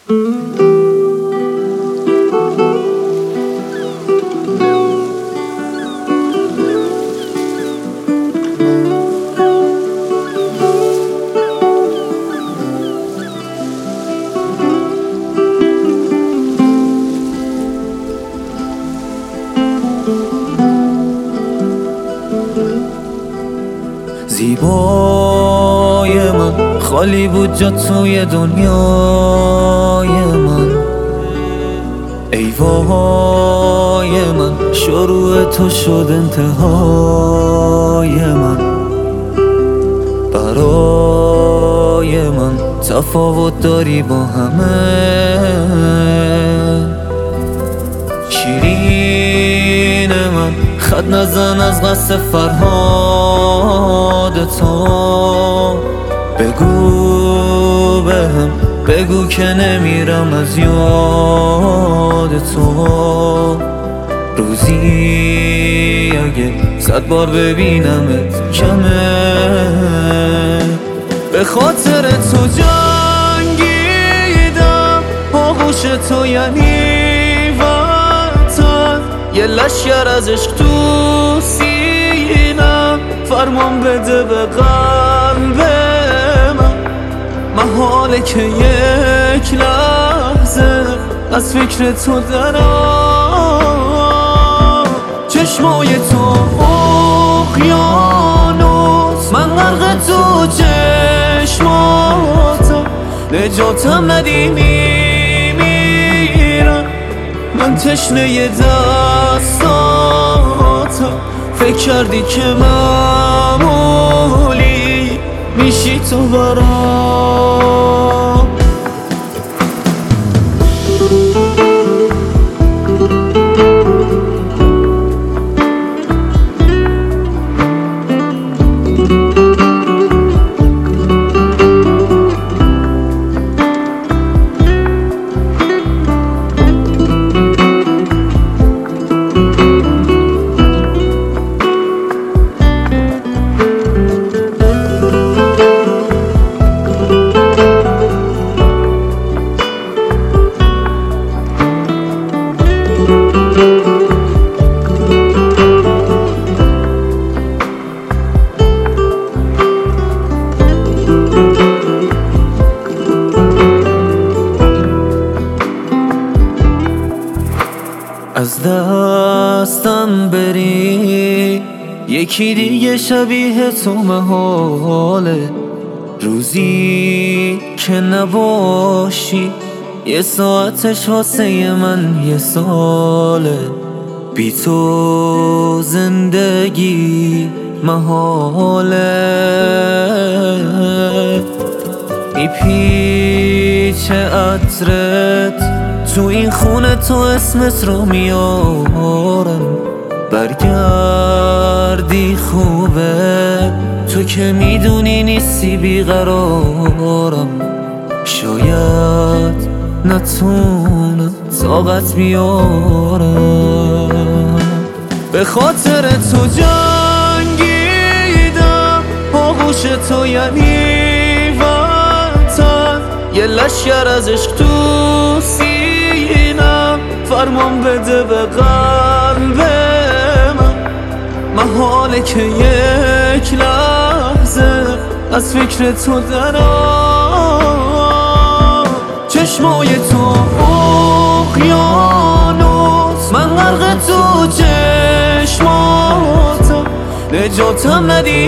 زیبای من خالی بود جا توی دنیای من، ای وای من شروع تو شد انتهای من. برای من تفاوت داری با همه، شیرین من خط نزن از قصد فرهاد تو. بگو بهم بگو که نمیرم از یاد تو. روزی اگه 100 بار ببینمت کمه، به خاطر تو جنگیدم، آغوش تو یعنی وطن، یه لشگر از عشق تو سینم، فرمان بده به قلب من. محاله که یک لحظه از فکر تو درام، چشمای تو اقیانوس، من غرق تو چشماتم، نجاتم ندی میمیرم، من تشنه دستاتم. فکر کردی که معمولی میشی تو برام. از دستم بری یکی دیگه شبیه تو محاله، روزی که نباشی یه ساعتش واسه من یه ساله. بی تو زندگی محاله، میپیچه عطرت تو این خونه، تو اسمت رو میارم. برگردی خوبه، تو که میدونی نیستی بیقرارم. شاید نتونم طاقت بیارم، به خاطر تو جنگیدم، آغوش تو یعنی وطن، یه لشگر از عشق تو سینم، فرمان بده به قلب من. محاله که یک لحظه از فکر تو درام، چشمای تو اقیانوس، من غرق تو چشماتم، نجاتم ندی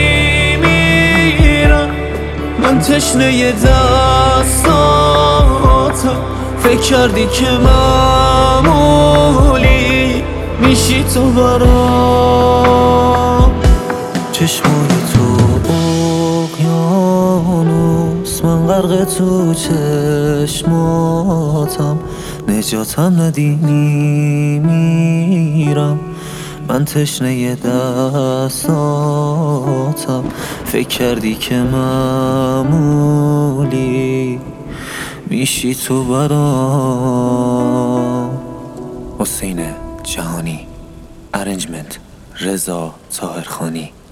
میمیرم، من تشنه دستاتم. فکر کردی که معمولی میشی تو برام. چشمای تو اقیانوس، من غرق تو چشماتم، نجاتم ندی میمیرم، من تشنه دستاتم. فکر کردی که معمولی میشی تو برام. حسین جهانی، ارنجمنت رضا طاهرخانی.